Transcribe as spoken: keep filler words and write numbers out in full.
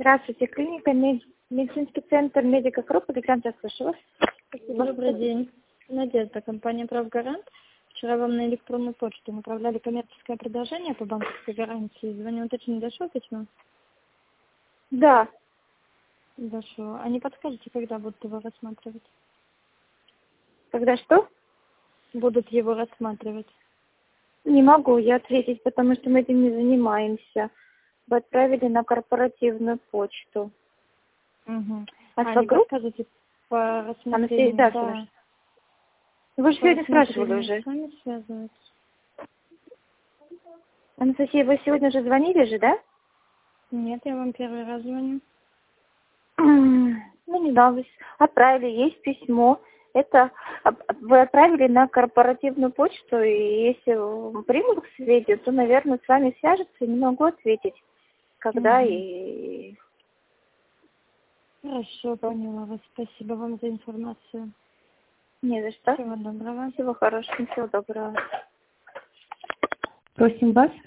Здравствуйте, клиника, мед- медицинский центр Медика Групп, Александр, я слышу вас. Спасибо. Добрый день. Надежда, компания «Правгарант». Вчера вам на электронную почту направляли коммерческое предложение по банковской гарантии. Звоню уточнить, дошло письмо? Да. Дошло. А не подскажете, когда будут его рассматривать? Когда что? Будут его рассматривать. Не могу я ответить, потому что мы этим не занимаемся. Вы отправили на корпоративную почту. Угу. Альфа А не Групп? подскажете по Анастасия, рассмотрению? да, Да. слушаю. Вы же По сегодня спрашивали рассмотрению уже. с вами связываться? Анастасия, вы сегодня уже звонили же, да? Нет, я вам первый раз звоню. Ну, не надо. Отправили, есть письмо. Это вы отправили на корпоративную почту, и если примут к сведению, то, наверное, с вами свяжутся, и не могу ответить, когда Угу. и... Хорошо, поняла вас. Спасибо вам за информацию. Не за что. Всего доброго. Всего хорошего, всего доброго. Просим вас